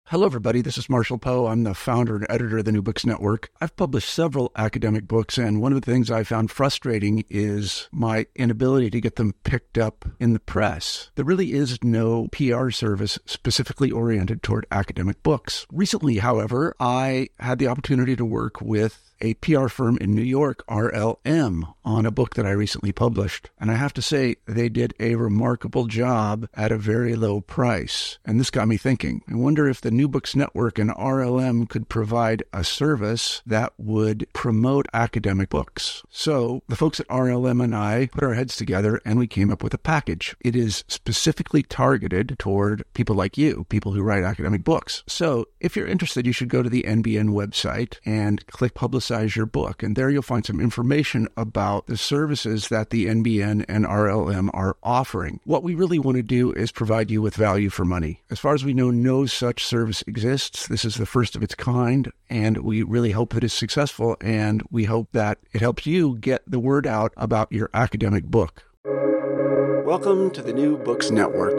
Hello, everybody. This is Marshall Poe. I'm the founder and editor of the New Books Network. I've published several academic books, and one of the things I found frustrating is my inability to get them picked up in the press. There really is no PR service specifically oriented toward academic books. Recently, however, I had the opportunity to work with a PR firm in New York, RLM, on a book that I recently published. And I have to say, they did a remarkable job at a very low price. And this got me thinking. I wonder if the New Books Network and RLM could provide a service that would promote academic books. So the folks at RLM and I put our heads together and we came up with a package. It is specifically targeted toward people like you, people who write academic books. So if you're interested, you should go to the NBN website and click Publicize Your Book. And there you'll find some information about the services that the NBN and RLM are offering. What we really want to do is provide you with value for money. As far as we know, no such service exists. This is the first of its kind, and we really hope that it's successful, and we hope that it helps you get the word out about your academic book. Welcome to the New Books Network.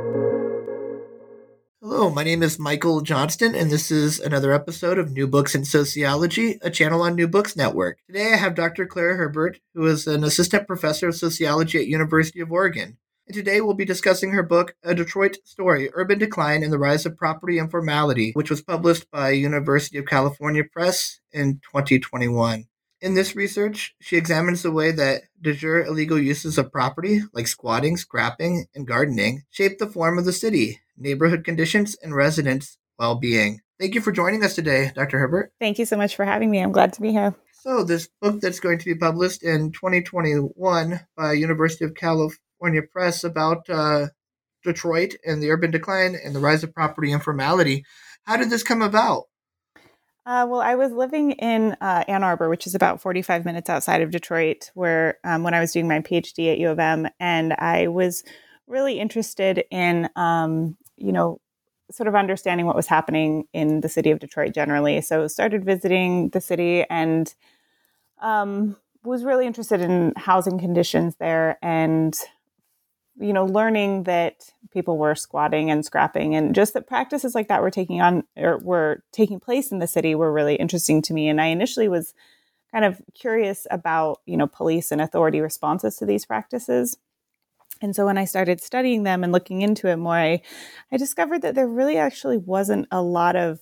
Hello, my name is Michael Johnston, and this is another episode of New Books in Sociology, a channel on New Books Network. Today I have Dr. Claire Herbert, who is an assistant professor of sociology at University of Oregon. And today we'll be discussing her book, A Detroit Story, Urban Decline and the Rise of Property Informality, which was published by University of California Press in 2021. In this research, she examines the way that de jure illegal uses of property, like squatting, scrapping, and gardening, shape the form of the city, neighborhood conditions, and residents' well-being. Thank you for joining us today, Dr. Herbert. Thank you so much for having me. I'm glad to be here. So this book that's going to be published in 2021 by University of California Press about Detroit and the urban decline and the rise of property informality. How did this come about? Well, I was living in Ann Arbor, which is about 45 minutes outside of Detroit, where when I was doing my PhD at U of M, and I was really interested in, sort of understanding what was happening in the city of Detroit generally. So started visiting the city and was really interested in housing conditions there and learning that people were squatting and scrapping and just that practices like that were taking place in the city were really interesting to me. And I initially was kind of curious about, police and authority responses to these practices. And so when I started studying them and looking into it more, I discovered that there really actually wasn't a lot of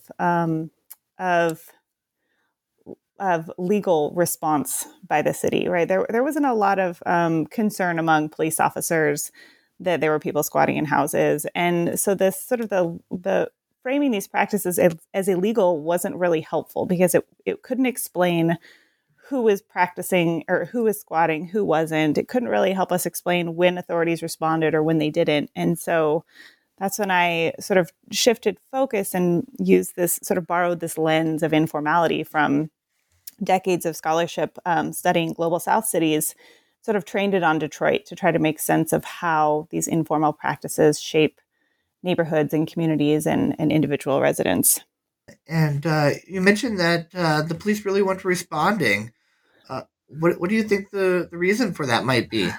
legal response by the city, right? There wasn't a lot of concern among police officers that there were people squatting in houses. And so this sort of the framing these practices as illegal wasn't really helpful because it couldn't explain who was practicing or who was squatting, who wasn't. It couldn't really help us explain when authorities responded or when they didn't. And so that's when I sort of shifted focus and borrowed this lens of informality from decades of scholarship studying global South cities, sort of trained it on Detroit to try to make sense of how these informal practices shape neighborhoods and communities and individual residents. And you mentioned that the police really weren't responding. What do you think the reason for that might be?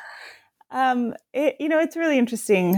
It's really interesting.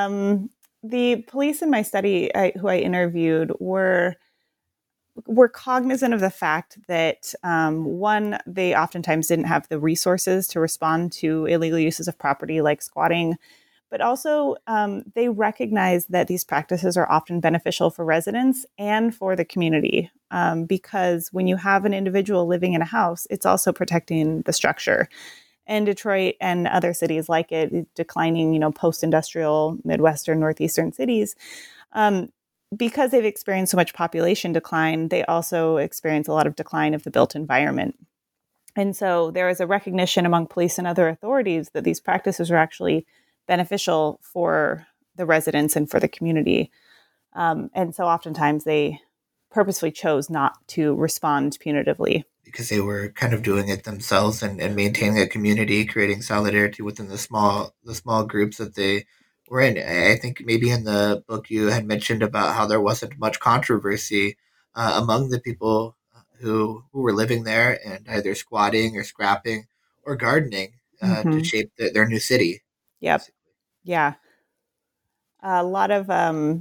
The police in my study who I interviewed were cognizant of the fact that, one, they oftentimes didn't have the resources to respond to illegal uses of property like squatting, but also they recognize that these practices are often beneficial for residents and for the community because when you have an individual living in a house, it's also protecting the structure. And Detroit and other cities like it, declining, post-industrial Midwestern, Northeastern cities, because they've experienced so much population decline, they also experience a lot of decline of the built environment. And so there is a recognition among police and other authorities that these practices are actually beneficial for the residents and for the community. And so oftentimes they purposefully chose not to respond punitively. Because they were kind of doing it themselves and maintaining a community, creating solidarity within the small groups that they were in. I think maybe in the book you had mentioned about how there wasn't much controversy among the people who were living there and either squatting or scrapping or gardening to shape their new city. Yep. Yeah. A lot of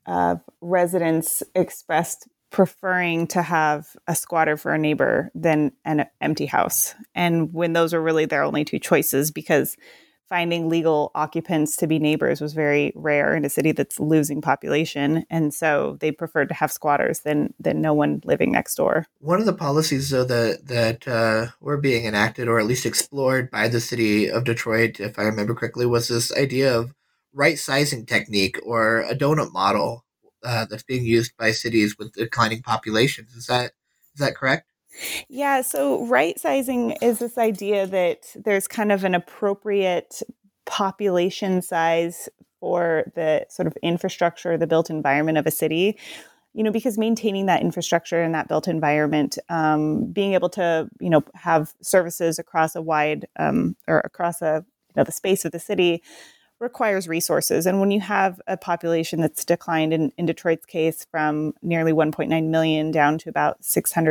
residents expressed preferring to have a squatter for a neighbor than an empty house. And when those were really their only two choices, because finding legal occupants to be neighbors was very rare in a city that's losing population. And so they preferred to have squatters than no one living next door. One of the policies, though, that were being enacted or at least explored by the city of Detroit, if I remember correctly, was this idea of right sizing technique or a donut model that's being used by cities with declining populations. Is that correct? Yeah, so right sizing is this idea that there's kind of an appropriate population size for the sort of infrastructure, the built environment of a city. Because maintaining that infrastructure and that built environment, being able to, have services across a wide or across the space of the city requires resources. And when you have a population that's declined in Detroit's case from nearly 1.9 million down to about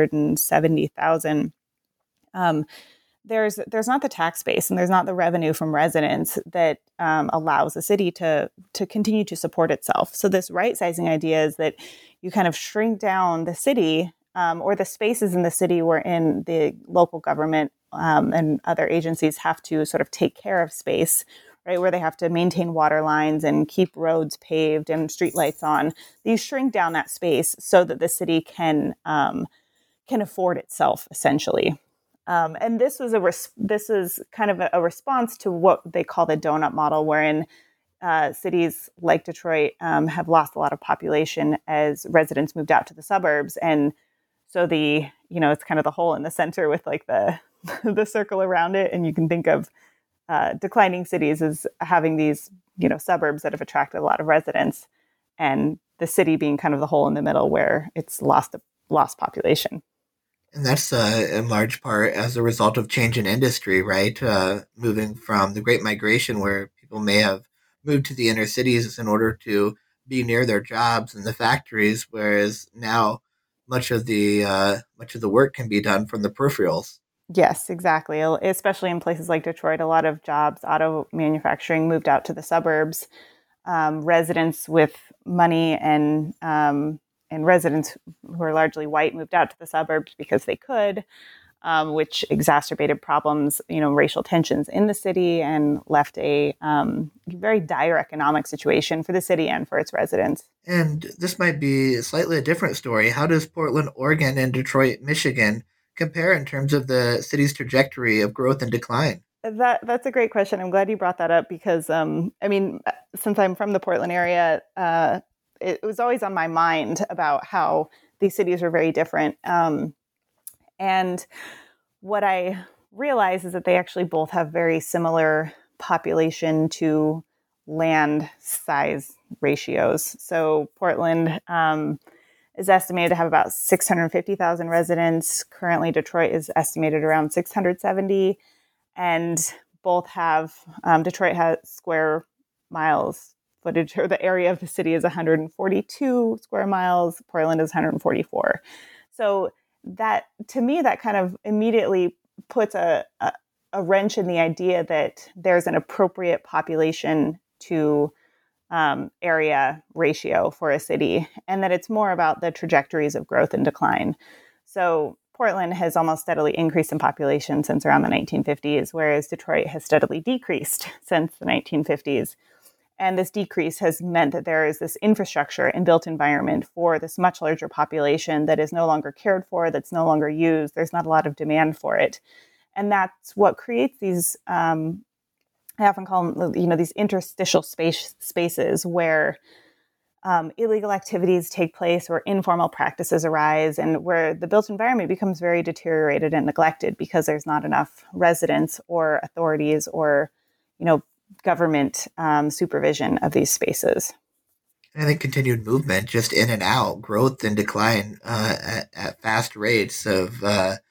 670,000, there's not the tax base and there's not the revenue from residents that allows the city to continue to support itself. So this right sizing idea is that you kind of shrink down the city or the spaces in the city wherein the local government and other agencies have to sort of take care of space, right, where they have to maintain water lines and keep roads paved and streetlights on. These shrink down that space so that the city can afford itself, essentially. And this is kind of a response to what they call the donut model, wherein cities like Detroit have lost a lot of population as residents moved out to the suburbs, and so it's kind of the hole in the center with like the the circle around it, and you can think of declining cities as having these suburbs that have attracted a lot of residents, and the city being kind of the hole in the middle where it's lost population. And that's in large part as a result of change in industry, right? Moving from the Great Migration, where people may have moved to the inner cities in order to be near their jobs and the factories, whereas now much of the work can be done from the peripherals. Yes, exactly. Especially in places like Detroit, a lot of jobs, auto manufacturing, moved out to the suburbs. Residents with money and residents who are largely white moved out to the suburbs because they could, which exacerbated problems, racial tensions in the city, and left a very dire economic situation for the city and for its residents. And this might be slightly a different story. How does Portland, Oregon, and Detroit, Michigan compare in terms of the city's trajectory of growth and decline? That's a great question. I'm glad you brought that up because, since I'm from the Portland area, it was always on my mind about how these cities are very different. And what I realize is that they actually both have very similar population to land size ratios. So Portland is estimated to have about 650,000 residents. Currently, Detroit is estimated around 670. And both have, Detroit has square miles footage, or the area of the city is 142 square miles. Portland is 144. So that, to me, that kind of immediately puts a wrench in the idea that there's an appropriate population to area ratio for a city, and that it's more about the trajectories of growth and decline. So Portland has almost steadily increased in population since around the 1950s, whereas Detroit has steadily decreased since the 1950s. And this decrease has meant that there is this infrastructure and built environment for this much larger population that is no longer cared for, that's no longer used. There's not a lot of demand for it. And that's what creates these, I often call them, these interstitial spaces where illegal activities take place, where informal practices arise, and where the built environment becomes very deteriorated and neglected because there's not enough residents or authorities or, government supervision of these spaces. I think continued movement, just in and out, growth and decline at fast rates of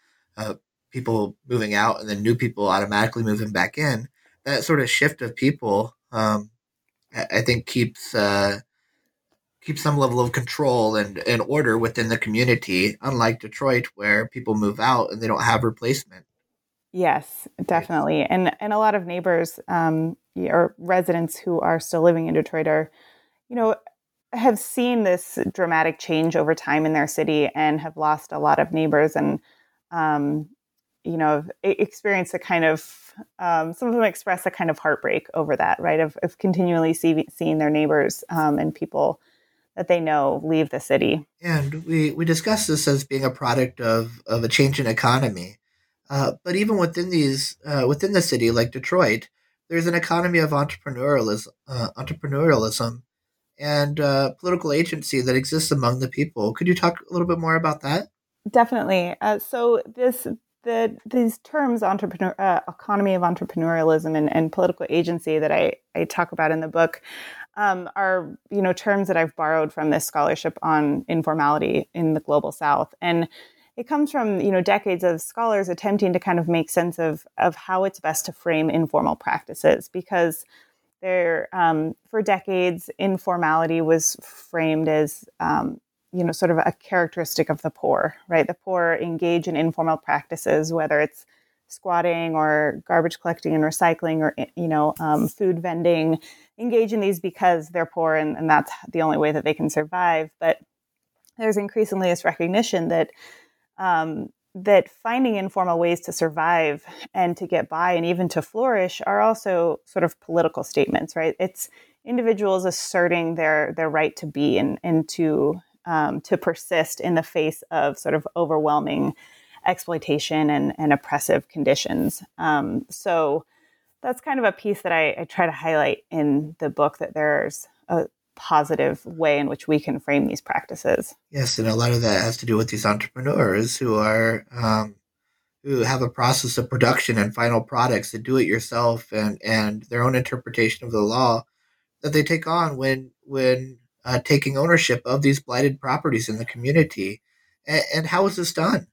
people moving out and then new people automatically moving back in. That sort of shift of people, I think, keeps some level of control and order within the community, unlike Detroit, where people move out and they don't have replacement. Yes, definitely. And a lot of neighbors or residents who are still living in Detroit are, have seen this dramatic change over time in their city and have lost a lot of neighbors and, experienced a kind of, some of them express a kind of heartbreak over that, right? Of continually seeing their neighbors and people that they know leave the city. And we discussed this as being a product of a change in economy. But even within within the city, like Detroit, there's an economy of entrepreneurialism and political agency that exists among the people. Could you talk a little bit more about that? Definitely. So these terms, economy of entrepreneurialism and political agency that I talk about in the book, are terms that I've borrowed from this scholarship on informality in the global South, and it comes from decades of scholars attempting to kind of make sense of how it's best to frame informal practices, because for decades informality was framed as sort of a characteristic of the poor, right? The poor engage in informal practices, whether it's squatting or garbage collecting and recycling or, food vending, engage in these because they're poor and that's the only way that they can survive. But there's increasingly this recognition that that finding informal ways to survive and to get by and even to flourish are also sort of political statements, right? It's individuals asserting their right to be and to persist in the face of sort of overwhelming exploitation and oppressive conditions. So that's kind of a piece that I try to highlight in the book, that there's a positive way in which we can frame these practices. Yes, and a lot of that has to do with these entrepreneurs who are who have a process of production and final products, that do it yourself and their own interpretation of the law that they take on when taking ownership of these blighted properties in the community. And how is this done?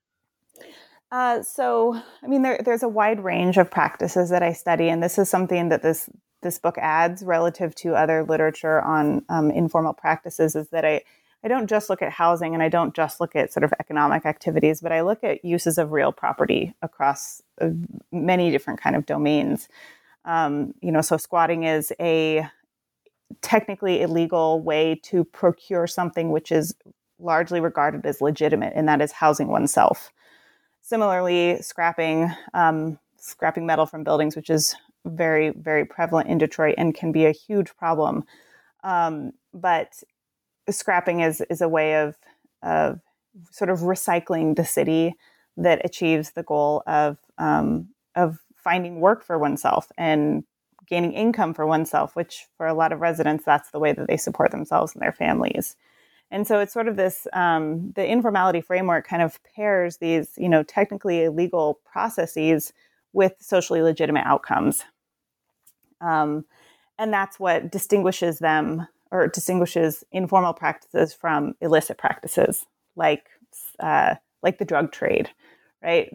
There's a wide range of practices that I study, and this is something that this book adds relative to other literature on informal practices, is that I don't just look at housing and I don't just look at sort of economic activities, but I look at uses of real property across many different kind of domains. So squatting is a technically illegal way to procure something which is largely regarded as legitimate, and that is housing oneself. Similarly, scrapping metal from buildings, which is very, very prevalent in Detroit and can be a huge problem. But scrapping is a way of sort of recycling the city that achieves the goal of finding work for oneself and gaining income for oneself, which for a lot of residents, that's the way that they support themselves and their families. And so it's sort of this, the informality framework kind of pairs these, technically illegal processes with socially legitimate outcomes. And that's what distinguishes them, or distinguishes informal practices from illicit practices, like the drug trade, right?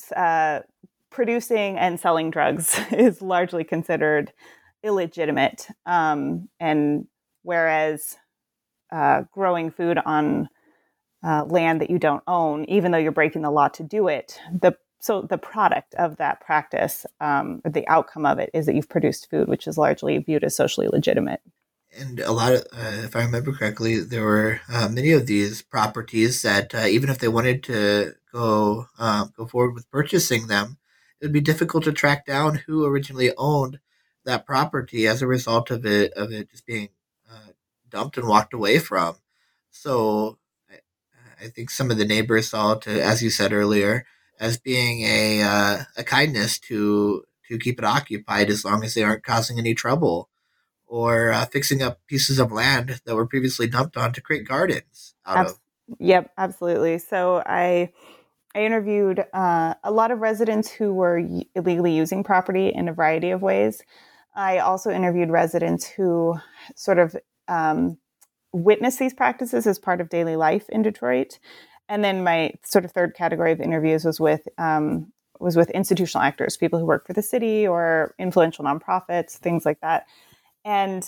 Producing and selling drugs is largely considered illegitimate. And whereas growing food on land that you don't own, even though you're breaking the law to do it, the product of that practice, the outcome of it, is that you've produced food, which is largely viewed as socially legitimate. And a lot of, if I remember correctly, there were many of these properties that even if they wanted to go forward with purchasing them, it would be difficult to track down who originally owned that property as a result of it just being dumped and walked away from. So I think some of the neighbors saw it, as you said earlier, as being a kindness to keep it occupied as long as they aren't causing any trouble, or fixing up pieces of land that were previously dumped on to create gardens out of. Yep, absolutely. So I interviewed a lot of residents who were illegally using property in a variety of ways. I also interviewed residents who sort of witness these practices as part of daily life in Detroit. And then my sort of third category of interviews was with institutional actors, people who work for the city or influential nonprofits, things like that. And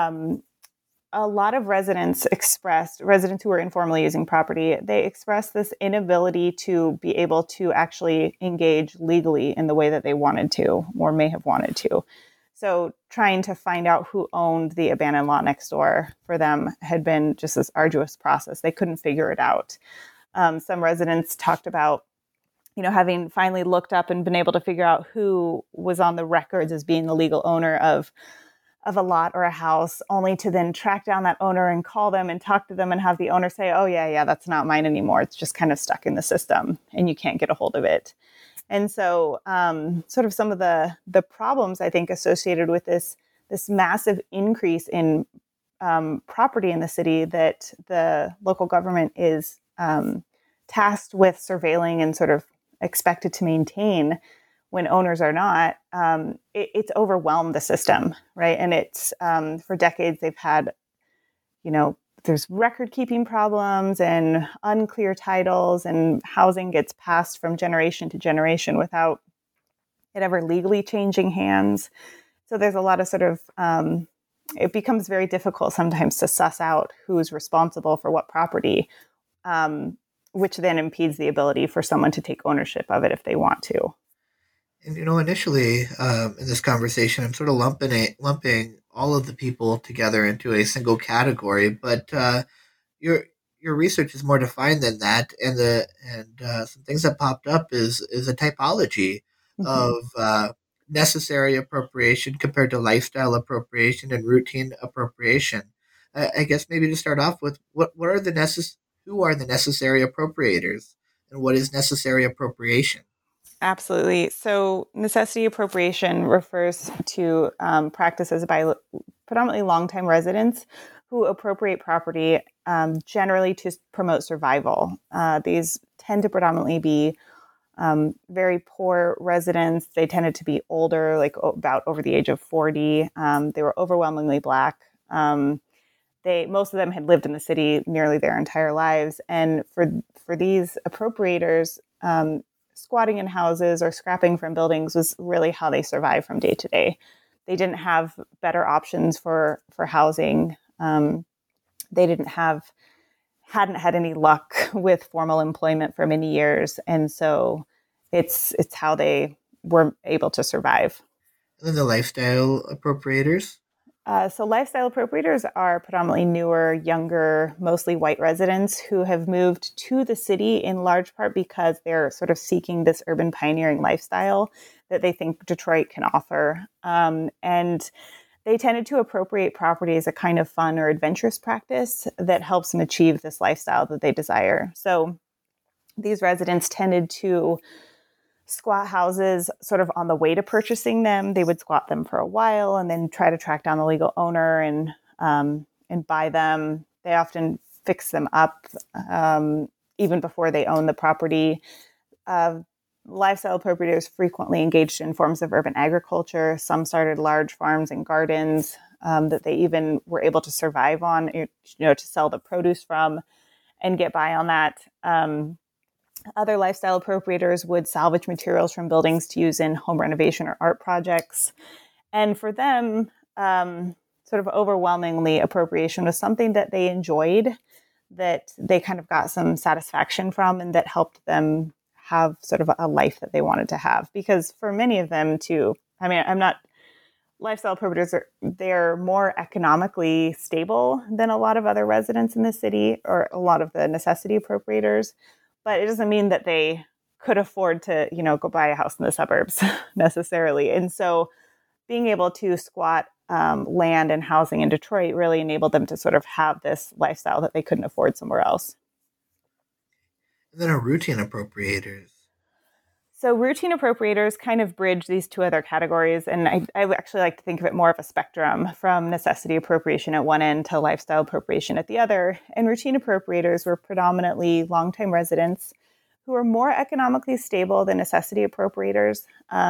a lot of residents who were informally using property, they expressed this inability to be able to actually engage legally in the way that they wanted to or may have wanted to. So trying to find out who owned the abandoned lot next door for them had been just this arduous process. They couldn't figure it out. Some residents talked about, having finally looked up and been able to figure out who was on the records as being the legal owner of a lot or a house, only to then track down that owner and call them and talk to them and have the owner say, oh, yeah, that's not mine anymore. It's just kind of stuck in the system and you can't get a hold of it. And so sort of some of the problems, I think, associated with this massive increase in property in the city that the local government is tasked with surveilling and sort of expected to maintain when owners are not, it's overwhelmed the system, right? And it's for decades they've had, there's record keeping problems and unclear titles, and housing gets passed from generation to generation without it ever legally changing hands. So there's a lot of sort of, it becomes very difficult sometimes to suss out who's responsible for what property, which then impedes the ability for someone to take ownership of it if they want to. And, initially in this conversation, I'm sort of lumping all of the people together into a single category, but your research is more defined than that. And some things that popped up is a typology of necessary appropriation compared to lifestyle appropriation and routine appropriation. I guess maybe to start off with, who are the necessary appropriators, and what is necessary appropriation? Absolutely. So necessity appropriation refers to practices by predominantly longtime residents who appropriate property generally to promote survival. These tend to predominantly be very poor residents. They tended to be older, like about over the age of 40. They were overwhelmingly Black. Most of them had lived in the city nearly their entire lives. And for these appropriators, squatting in houses or scrapping from buildings was really how they survived from day to day. They didn't have better options for housing. They hadn't had any luck with formal employment for many years. And so it's how they were able to survive. And then the lifestyle appropriators? So lifestyle appropriators are predominantly newer, younger, mostly white residents who have moved to the city in large part because they're sort of seeking this urban pioneering lifestyle that they think Detroit can offer. And they tended to appropriate property as a kind of fun or adventurous practice that helps them achieve this lifestyle that they desire. So these residents tended to squat houses sort of on the way to purchasing them. They would squat them for a while and then try to track down the legal owner and buy them. They often fix them up even before they own the property. Lifestyle appropriators frequently engaged in forms of urban agriculture. Some started large farms and gardens that they even were able to survive on, to sell the produce from and get by on that. Other lifestyle appropriators would salvage materials from buildings to use in home renovation or art projects. And for them, sort of overwhelmingly, appropriation was something that they enjoyed, that they kind of got some satisfaction from, and that helped them have sort of a life that they wanted to have. Because for many of them too, lifestyle appropriators they're more economically stable than a lot of other residents in the city or a lot of the necessity appropriators. But it doesn't mean that they could afford to, go buy a house in the suburbs necessarily. And so being able to squat land and housing in Detroit really enabled them to sort of have this lifestyle that they couldn't afford somewhere else. And then our routine appropriators. So routine appropriators kind of bridge these two other categories. And I actually like to think of it more of a spectrum from necessity appropriation at one end to lifestyle appropriation at the other. And routine appropriators were predominantly longtime residents who were more economically stable than necessity appropriators.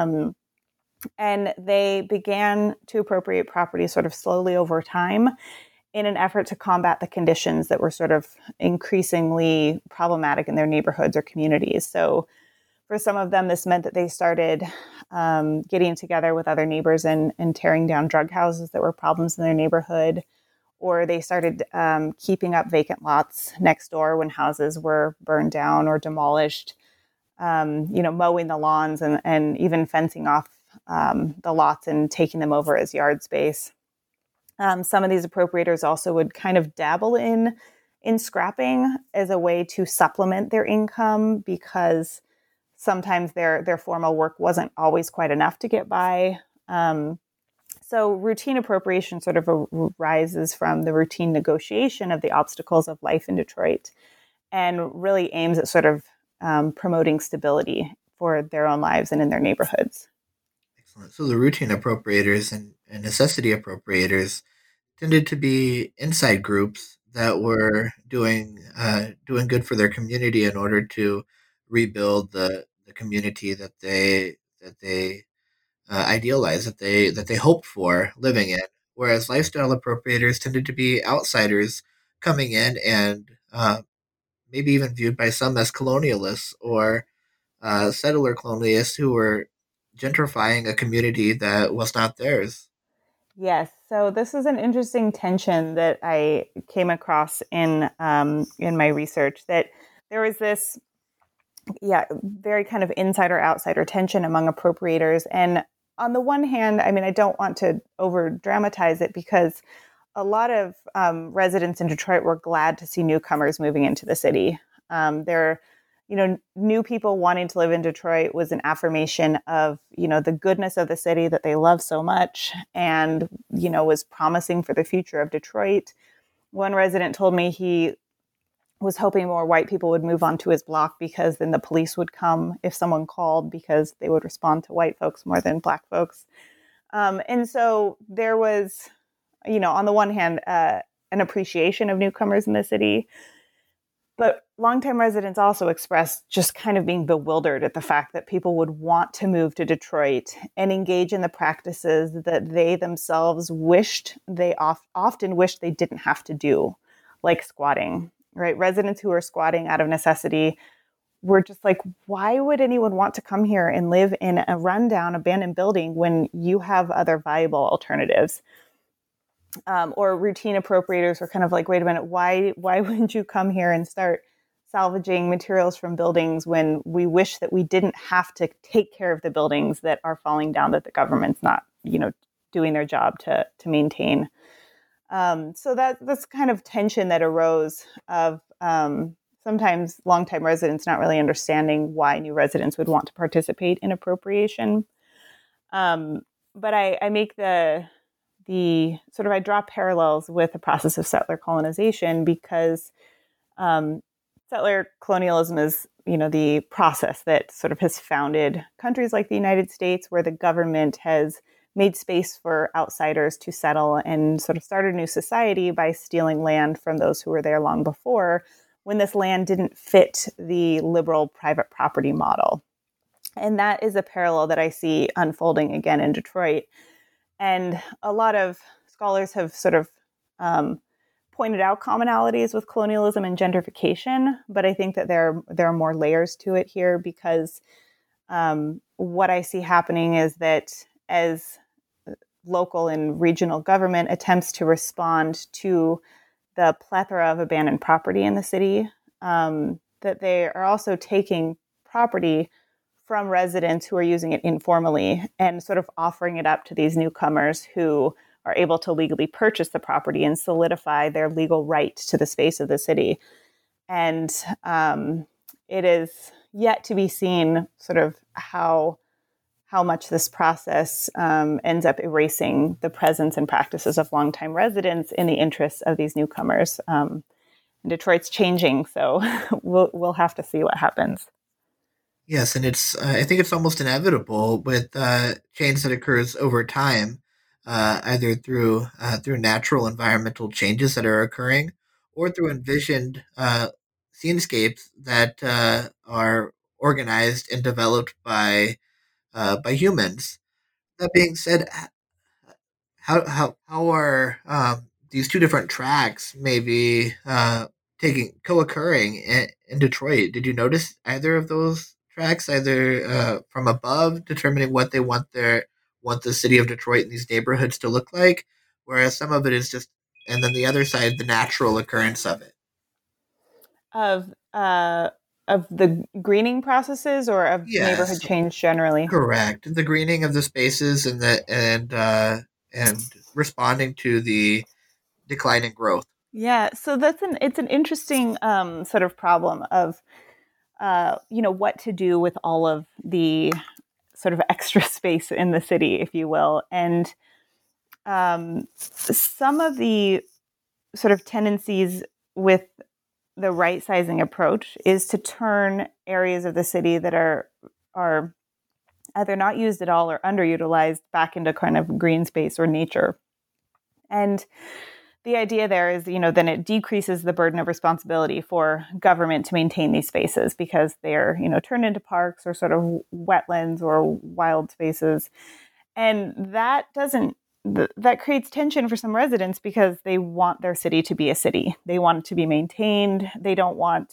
And they began to appropriate property sort of slowly over time in an effort to combat the conditions that were sort of increasingly problematic in their neighborhoods or communities. So for some of them, this meant that they started getting together with other neighbors and tearing down drug houses that were problems in their neighborhood, or they started keeping up vacant lots next door when houses were burned down or demolished, mowing the lawns and even fencing off the lots and taking them over as yard space. Some of these appropriators also would kind of dabble in scrapping as a way to supplement their income, because sometimes their formal work wasn't always quite enough to get by. So routine appropriation sort of arises from the routine negotiation of the obstacles of life in Detroit, and really aims at sort of promoting stability for their own lives and in their neighborhoods. Excellent. So the routine appropriators and necessity appropriators tended to be inside groups that were doing good for their community in order to rebuild the community that they idealized, that they hoped for living in. Whereas lifestyle appropriators tended to be outsiders coming in and maybe even viewed by some as colonialists or settler colonialists who were gentrifying a community that was not theirs. Yes. So this is an interesting tension that I came across in my research, that there was this, very kind of insider outsider tension among appropriators. And on the one hand, I mean, I don't want to over dramatize it, because a lot of residents in Detroit were glad to see newcomers moving into the city. New people wanting to live in Detroit was an affirmation of, the goodness of the city that they love so much, and, was promising for the future of Detroit. One resident told me he was hoping more white people would move onto his block, because then the police would come if someone called, because they would respond to white folks more than black folks. And so there was, on the one hand, an appreciation of newcomers in the city. But longtime residents also expressed just kind of being bewildered at the fact that people would want to move to Detroit and engage in the practices that they themselves often wished they didn't have to do, like squatting, right? Residents who were squatting out of necessity were just like, why would anyone want to come here and live in a rundown, abandoned building when you have other viable alternatives? Or routine appropriators were kind of like, wait a minute, why wouldn't you come here and start salvaging materials from buildings when we wish that we didn't have to take care of the buildings that are falling down, that the government's not, doing their job to maintain. So that's kind of tension that arose of sometimes longtime residents not really understanding why new residents would want to participate in appropriation. But I make the sort of, I draw parallels with the process of settler colonization, because settler colonialism is, the process that sort of has founded countries like the United States, where the government has made space for outsiders to settle and sort of start a new society by stealing land from those who were there long before, when this land didn't fit the liberal private property model. And that is a parallel that I see unfolding again in Detroit. And a lot of scholars have sort of pointed out commonalities with colonialism and gentrification, but I think that there are more layers to it here, because what I see happening is that as local and regional government attempts to respond to the plethora of abandoned property in the city, that they are also taking property from residents who are using it informally and sort of offering it up to these newcomers who are able to legally purchase the property and solidify their legal right to the space of the city. And it is yet to be seen sort of how much this process ends up erasing the presence and practices of longtime residents in the interests of these newcomers. Detroit's changing, so we'll have to see what happens. Yes, and I think it's almost inevitable with change that occurs over time, either through natural environmental changes that are occurring, or through envisioned scenescapes that are organized and developed by humans. That being said, how are these two different tracks maybe taking co-occurring in Detroit? Did you notice either of those tracks, either from above, determining what they want the city of Detroit and these neighborhoods to look like, whereas some of it is just, and then the other side, the natural occurrence of it? Of of the greening processes or of neighborhood Yes, change generally? correct. The greening of the spaces and responding to the declining growth. Yeah, so it's an interesting sort of problem of what to do with all of the sort of extra space in the city, if you will, and some of the sort of tendencies with the right sizing approach is to turn areas of the city that are either not used at all or underutilized back into kind of green space or nature. And the idea there is, then it decreases the burden of responsibility for government to maintain these spaces because they're, turned into parks or sort of wetlands or wild spaces. And that creates tension for some residents because they want their city to be a city. They want it to be maintained. They don't want,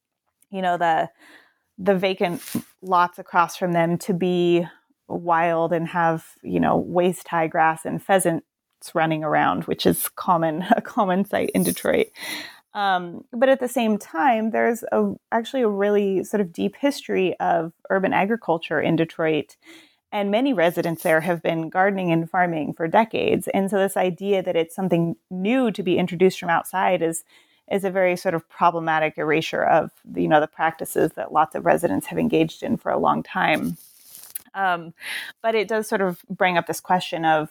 the vacant lots across from them to be wild and have, waist high grass and pheasants running around, which is a common sight in Detroit. But at the same time, there's actually a really sort of deep history of urban agriculture in Detroit. And many residents there have been gardening and farming for decades. And so this idea that it's something new to be introduced from outside is a very sort of problematic erasure of the practices that lots of residents have engaged in for a long time. But it does sort of bring up this question of,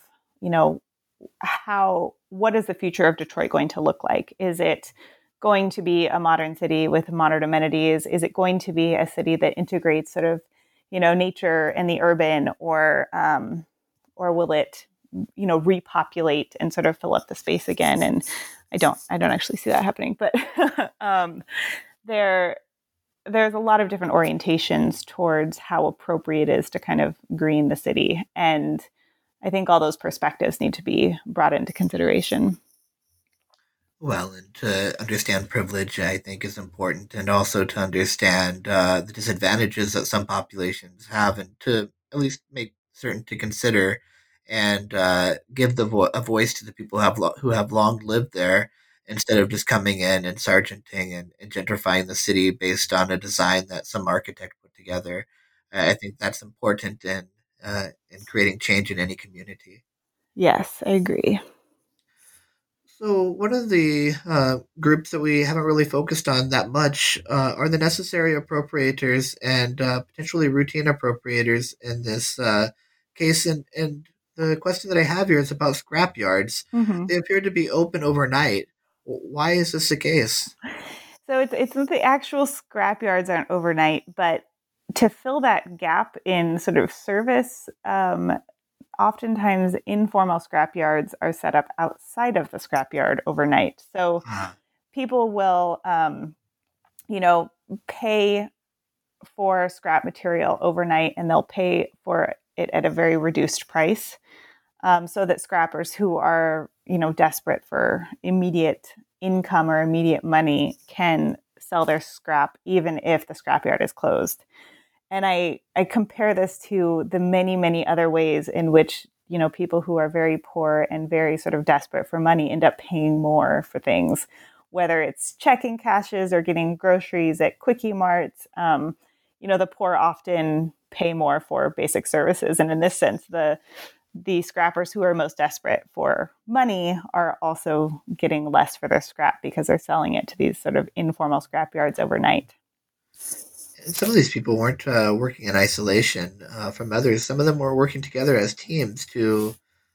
what is the future of Detroit going to look like? Is it going to be a modern city with modern amenities? Is it going to be a city that integrates sort of, nature and the urban, or will it, repopulate and sort of fill up the space again? And I don't actually see that happening, but there's a lot of different orientations towards how appropriate it is to kind of green the city. And I think all those perspectives need to be brought into consideration. Well, and to understand privilege, I think, is important, and also to understand the disadvantages that some populations have, and to at least make certain to consider and give a voice to the people who have long lived there, instead of just coming in and sergeanting and gentrifying the city based on a design that some architect put together. I think that's important in creating change in any community. Yes, I agree. So, one of the groups that we haven't really focused on that much are the necessary appropriators and potentially routine appropriators in this case. And the question that I have here is about scrap yards. Mm-hmm. They appear to be open overnight. Why is this the case? So it's not the actual scrap yards aren't overnight, but to fill that gap in sort of service, oftentimes informal scrap yards are set up outside of the scrap yard overnight. So people will, pay for scrap material overnight, and they'll pay for it at a very reduced price, so that scrappers who are, desperate for immediate income or immediate money can sell their scrap even if the scrapyard is closed. And I compare this to the many, many other ways in which, people who are very poor and very sort of desperate for money end up paying more for things, whether it's checking cashes or getting groceries at Quickie Marts. The poor often pay more for basic services. And in this sense, the scrappers who are most desperate for money are also getting less for their scrap because they're selling it to these sort of informal scrap yards overnight. And some of these people weren't working in isolation from others. Some of them were working together as teams to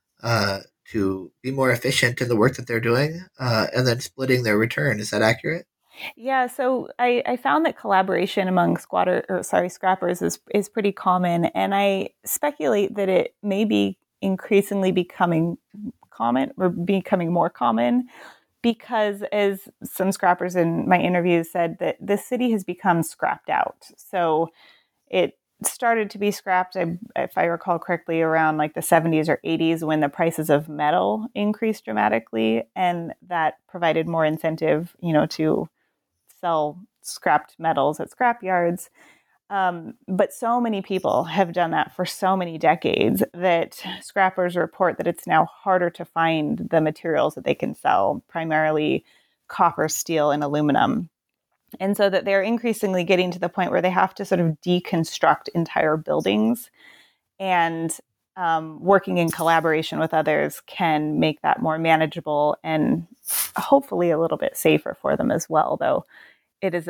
be more efficient in the work that they're doing, and then splitting their return. Is that accurate? Yeah, so I found that collaboration among scrappers is pretty common, and I speculate that it may be increasingly becoming common or becoming more common, because as some scrappers in my interviews said, that the city has become scrapped out. So it started to be scrapped, if I recall correctly, around like the 70s or 80s, when the prices of metal increased dramatically, and that provided more incentive, to sell scrapped metals at scrap yards. But so many people have done that for so many decades that scrappers report that it's now harder to find the materials that they can sell, primarily copper, steel, and aluminum. And so that they're increasingly getting to the point where they have to sort of deconstruct entire buildings, and working in collaboration with others can make that more manageable and hopefully a little bit safer for them as well. Though it's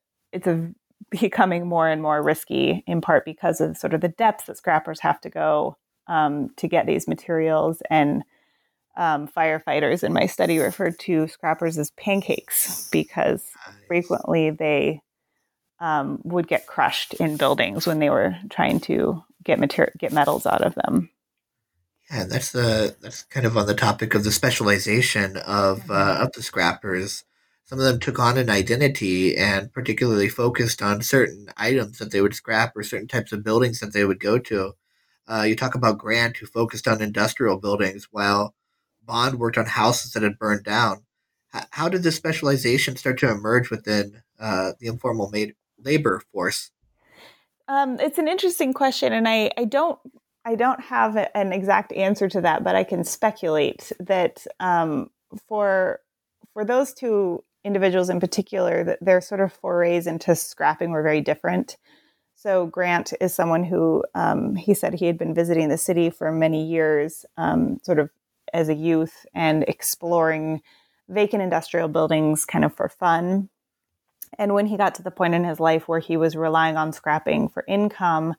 becoming more and more risky, in part because of sort of the depths that scrappers have to go to get these materials. And firefighters in my study referred to scrappers as pancakes because frequently they would get crushed in buildings when they were trying to get metals out of them. Yeah, that's kind of on the topic of the specialization of the scrappers. Some of them took on an identity and particularly focused on certain items that they would scrap or certain types of buildings that they would go to. You talk about Grant, who focused on industrial buildings, while Bond worked on houses that had burned down. How did this specialization start to emerge within the informal labor force? It's an interesting question, and I don't have an exact answer to that, but I can speculate that for those two individuals in particular, that their sort of forays into scrapping were very different. So Grant is someone who he said he had been visiting the city for many years, sort of as a youth, and exploring vacant industrial buildings kind of for fun. And when he got to the point in his life where he was relying on scrapping for income,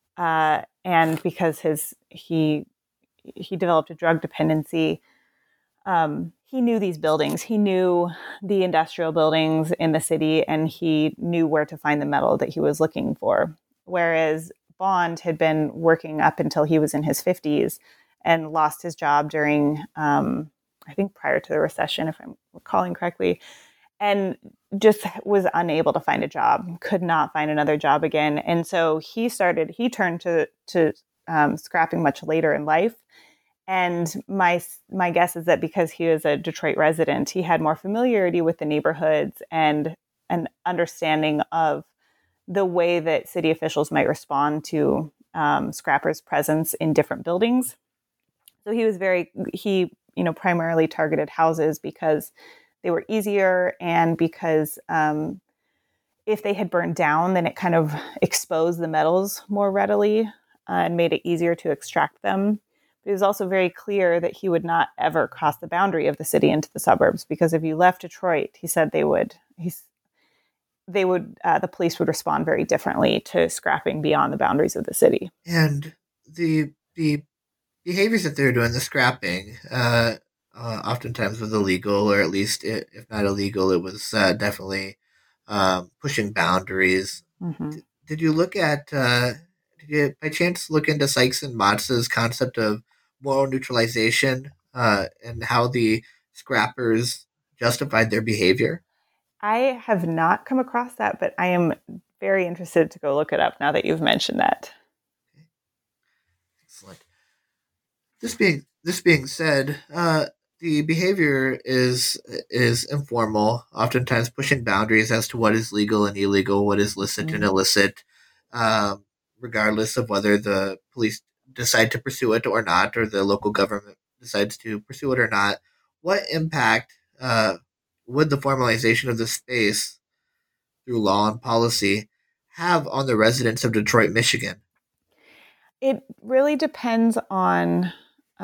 and because he developed a drug dependency, he knew these buildings. He knew the industrial buildings in the city, and he knew where to find the metal that he was looking for. Whereas Bond had been working up until he was in his 50s and lost his job during, I think, prior to the recession, if I'm recalling correctly, and just was unable to find a job, could not find another job again. And so he turned to scrapping much later in life. And my guess is that because he was a Detroit resident, he had more familiarity with the neighborhoods and an understanding of the way that city officials might respond to scrappers' presence in different buildings. So he primarily targeted houses because they were easier, and because if they had burned down, then it kind of exposed the metals more readily and made it easier to extract them. But it was also very clear that he would not ever cross the boundary of the city into the suburbs, because if you left Detroit, he said the police would respond very differently to scrapping beyond the boundaries of the city. And the behaviors that they're doing, the scrapping, oftentimes was illegal, or at least, if not illegal, it was definitely pushing boundaries. Mm-hmm. Did you look at, did you by chance look into Sykes and Motz's concept of moral neutralization and how the scrappers justified their behavior? I have not come across that, but I am very interested to go look it up now that you've mentioned that. Okay. Excellent. This being said, the behavior is informal, oftentimes pushing boundaries as to what is legal and illegal, what is licit and illicit, regardless of whether the police decide to pursue it or not, or the local government decides to pursue it or not. What impact would the formalization of the space through law and policy have on the residents of Detroit, Michigan? It really depends on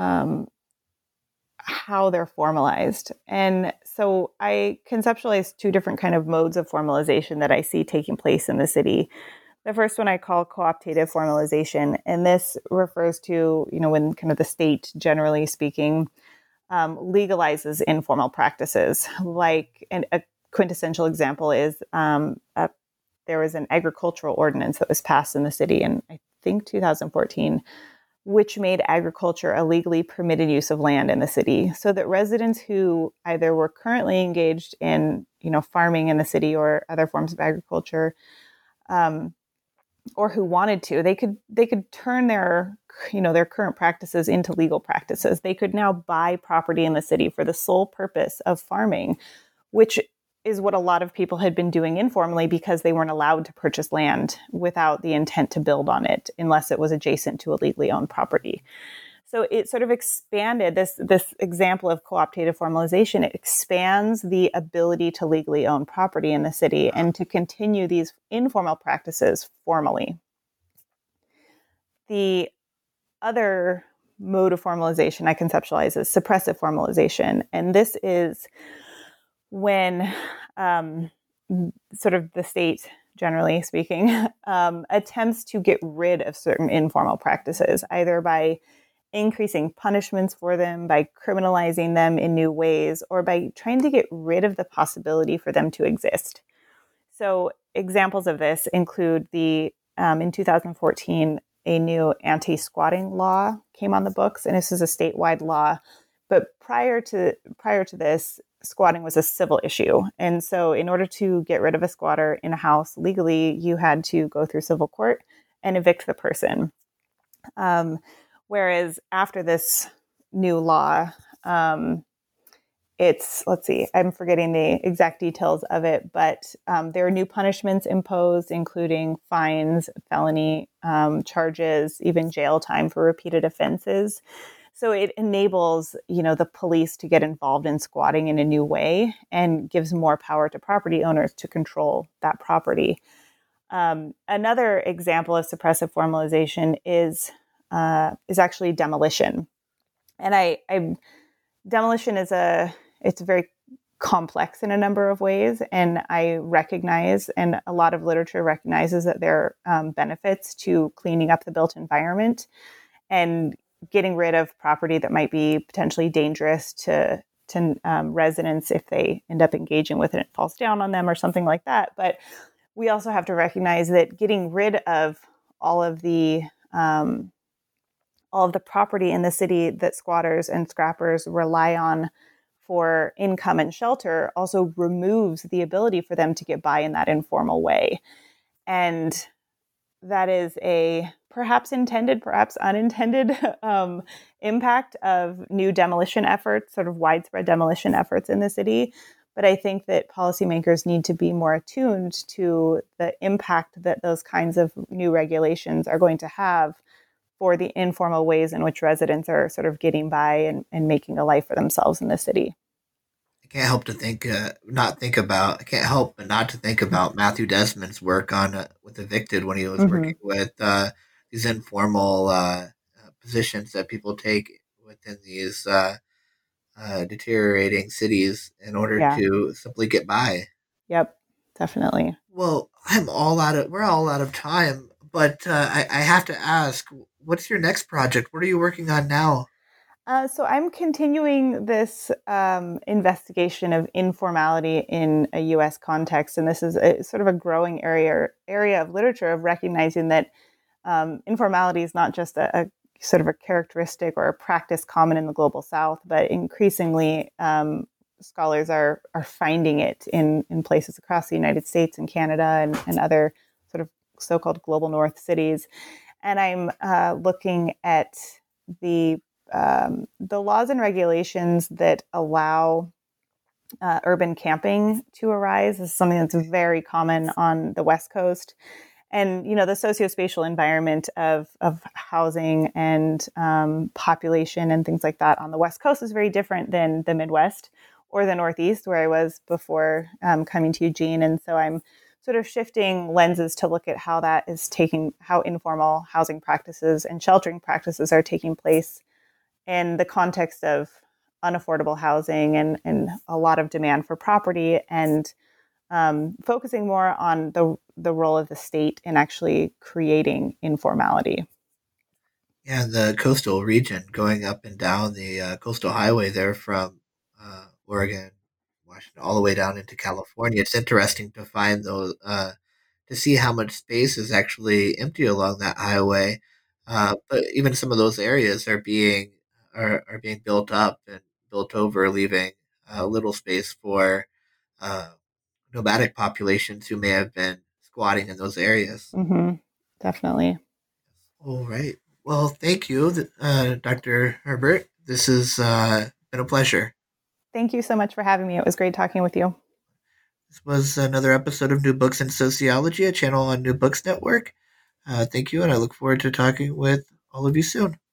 how they're formalized. And so I conceptualize two different kind of modes of formalization that I see taking place in the city. The first one I call cooptative formalization, and this refers to, when kind of the state, generally speaking, legalizes informal practices. Like a quintessential example is there was an agricultural ordinance that was passed in the city in, I think, 2014, which made agriculture a legally permitted use of land in the city, so that residents who either were currently engaged in, farming in the city or other forms of agriculture, or who wanted to, they could turn their current practices into legal practices. They could now buy property in the city for the sole purpose of farming, which is what a lot of people had been doing informally, because they weren't allowed to purchase land without the intent to build on it unless it was adjacent to a legally owned property. So it sort of expanded this example of cooptative formalization. It expands the ability to legally own property in the city and to continue these informal practices formally. The other mode of formalization I conceptualize as suppressive formalization. And this is when sort of the state, generally speaking, attempts to get rid of certain informal practices, either by increasing punishments for them, by criminalizing them in new ways, or by trying to get rid of the possibility for them to exist. So examples of this include in 2014, a new anti-squatting law came on the books, and this is a statewide law. But prior to this, squatting was a civil issue. And so in order to get rid of a squatter in a house legally, you had to go through civil court and evict the person. Whereas after this new law, I'm forgetting the exact details of it, but there are new punishments imposed, including fines, felony charges, even jail time for repeated offenses. So it enables, the police to get involved in squatting in a new way and gives more power to property owners to control that property. Another example of suppressive formalization is actually demolition. And demolition it's very complex in a number of ways. And I recognize, and a lot of literature recognizes, that there are benefits to cleaning up the built environment and getting rid of property that might be potentially dangerous to residents if they end up engaging with it and it falls down on them or something like that. But we also have to recognize that getting rid of all of the property in the city that squatters and scrappers rely on for income and shelter also removes the ability for them to get by in that informal way. And that is a perhaps intended, perhaps unintended impact of new demolition efforts, sort of widespread demolition efforts in the city. But I think that policymakers need to be more attuned to the impact that those kinds of new regulations are going to have for the informal ways in which residents are sort of getting by and making a life for themselves in the city. I can't help but not to think about Matthew Desmond's work on with Evicted when he was working with these informal positions that people take within these deteriorating cities in order to simply get by. Yep, definitely. Well, we're all out of time, but I have to ask, what's your next project? What are you working on now? So I'm continuing this investigation of informality in a U.S. context, and this is sort of a growing area of literature of recognizing that informality is not just a sort of a characteristic or a practice common in the global South, but increasingly scholars are finding it in places across the United States and Canada and other sort of so-called global North cities. And I'm looking at the laws and regulations that allow urban camping to arise. This is something that's very common on the West Coast. And, the sociospatial environment of housing and population and things like that on the West Coast is very different than the Midwest or the Northeast, where I was before coming to Eugene. And so I'm sort of shifting lenses to look at how how informal housing practices and sheltering practices are taking place in the context of unaffordable housing and a lot of demand for property, and focusing more on the role of the state in actually creating informality. Yeah, the coastal region, going up and down the coastal highway there from Oregon, Washington, all the way down into California. It's interesting to find those, to see how much space is actually empty along that highway. But even some of those areas are being built up and built over, leaving little space for nomadic populations who may have been squatting in those areas. Mm-hmm. Definitely. All right. Well, thank you, Dr. Herbert. This has been a pleasure. Thank you so much for having me. It was great talking with you. This was another episode of New Books in Sociology, a channel on New Books Network. Thank you, and I look forward to talking with all of you soon.